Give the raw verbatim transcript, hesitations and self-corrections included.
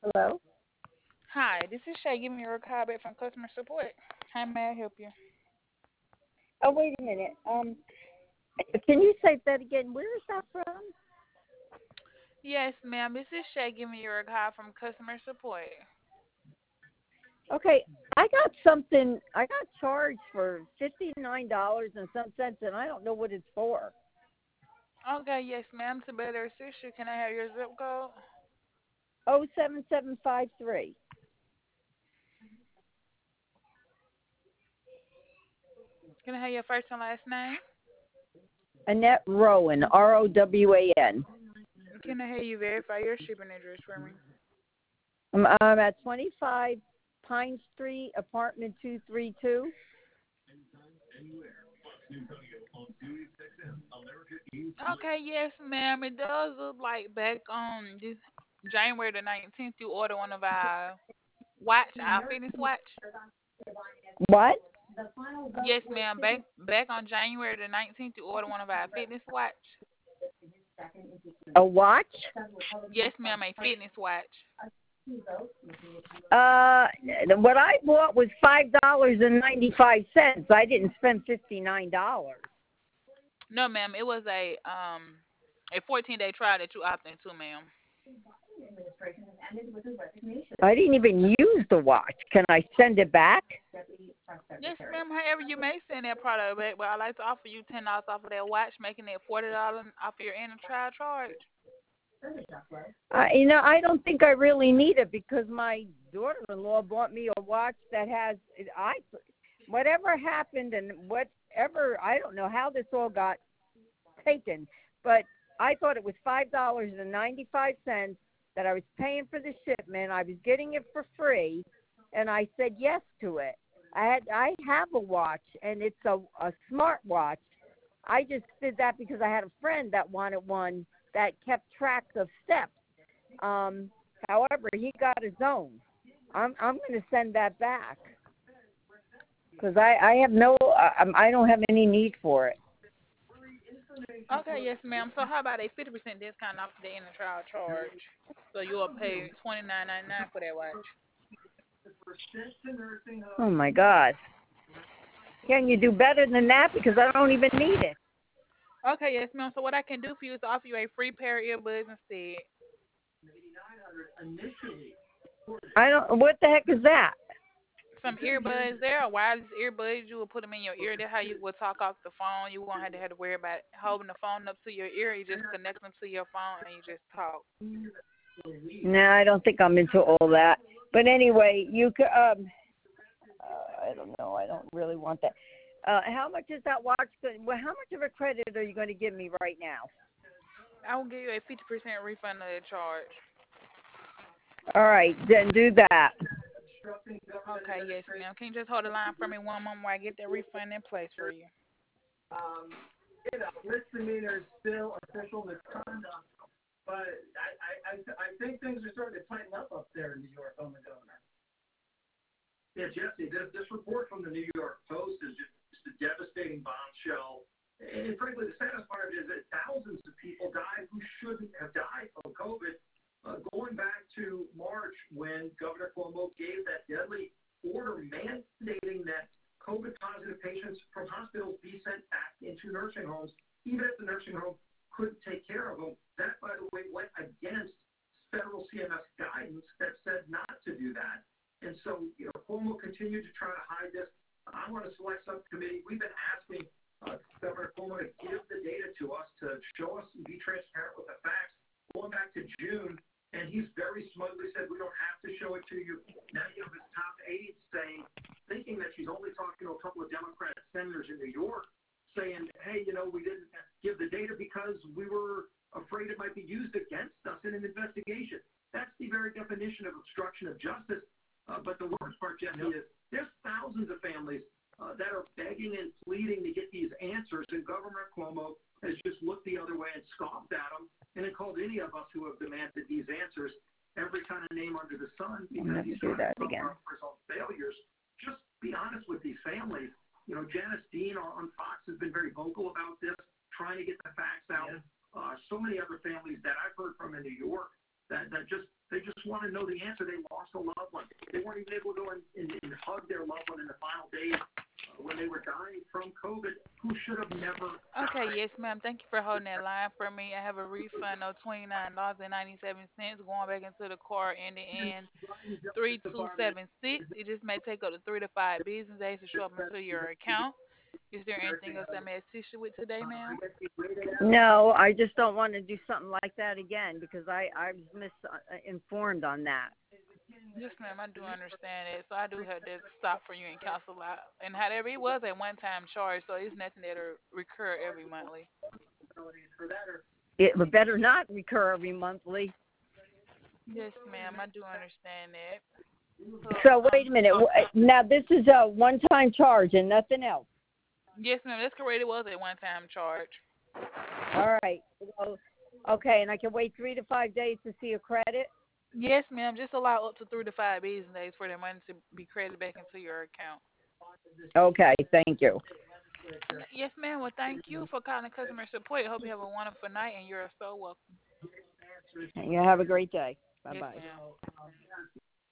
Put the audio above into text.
Hello? Hi, this is Shay giving you a call back from customer support. How may I help you? Oh, wait a minute. Um, can you say that again? Where is that from? Yes, ma'am. This is Shay giving you a call from customer support. Okay, I got something. I got charged for fifty nine dollars and some cents, and I don't know what it's for. Okay, yes, ma'am. To better assist you, can I have your zip code? Oh, seven seven five three. Can I have your first and last name? Annette Rowan, R O W A N. Can I have you verify your shipping address for me? I'm, I'm at twenty five Pine Street, apartment two three two. Okay, yes, ma'am. It does look like back on this January the nineteenth, you ordered one of our watch, our fitness watch. What? Yes, ma'am. Back back on January the nineteenth, you ordered one of our fitness watch. A watch? Yes, ma'am. A fitness watch. Uh, what I bought was five dollars and ninety five cents. I didn't spend fifty nine dollars. No, ma'am. It was a um a fourteen day trial that you opted into, ma'am. I didn't even use the watch. Can I send it back? Yes, ma'am. However, you may send that product back, but I'd like to offer you ten dollars off of that watch, making it forty dollars off your annual trial charge. Uh, you know, I don't think I really need it because my daughter-in-law bought me a watch that has I whatever happened and whatever I don't know how this all got taken, but I thought it was five dollars and ninety five cents that I was paying for the shipment. I was getting it for free, and I said yes to it. I had I have a watch, and it's a a smart watch. I just did that because I had a friend that wanted one that kept track of steps. Um, however, he got his own. I'm I'm going to send that back because I I have no I, I don't have any need for it. Okay, yes, ma'am. So how about a fifty percent discount off the annual trial charge? So you'll pay twenty nine ninety nine for that watch. Oh my God! Can you do better than that? Because I don't even need it. Okay, yes, ma'am. So what I can do for you is offer you a free pair of earbuds instead. I don't. What the heck is that? Some earbuds. There are wireless earbuds. You will put them in your ear. That's how you will talk off the phone. You won't have to have to worry about holding the phone up to your ear. You just connect them to your phone and you just talk. No, I don't think I'm into all that. But anyway, you could. Um, uh, I don't know. I don't really want that. Uh, how much is that watch? Going, well, how much of a credit are you going to give me right now? I will give you a fifty percent refund of the charge. All right, then do that. Okay, yes, ma'am. Can you just hold the line for me one moment while I get that refund in place for you? I'll never do that again. just want to know the answer. They lost a loved one. They weren't even able to go and, and, and hug their loved one in the final days uh, when they were dying from COVID, who should have never Okay, died. yes, ma'am. Thank you for holding that line for me. I have a refund of twenty-nine dollars and ninety-seven cents going back into the car ending in three two seven six. It just may take up to three to five business days to show up into your account. Is there anything else I may assist you with today, ma'am? No, I just don't want to do something like that again because I I was misinformed on that. Yes, ma'am. I do understand it. So I do have to stop for you and cancel out. And however, it was a one-time charge, so it's nothing that'll recur every monthly. It better not recur every monthly. Yes, ma'am. I do understand that. So, So wait um, a minute. Now this is a one-time charge and nothing else. yes, ma'am. That's correct. It was a one-time charge. All right. Well, okay, and I can wait three to five days to see a credit. Yes, ma'am. Just allow up to three to five business days for the money to be credited back into your account. Okay, thank you. Yes, ma'am. Well, thank you for calling customer support. I hope you have a wonderful night, and you're so welcome. You have a great day. Bye Yes, bye. ma'am.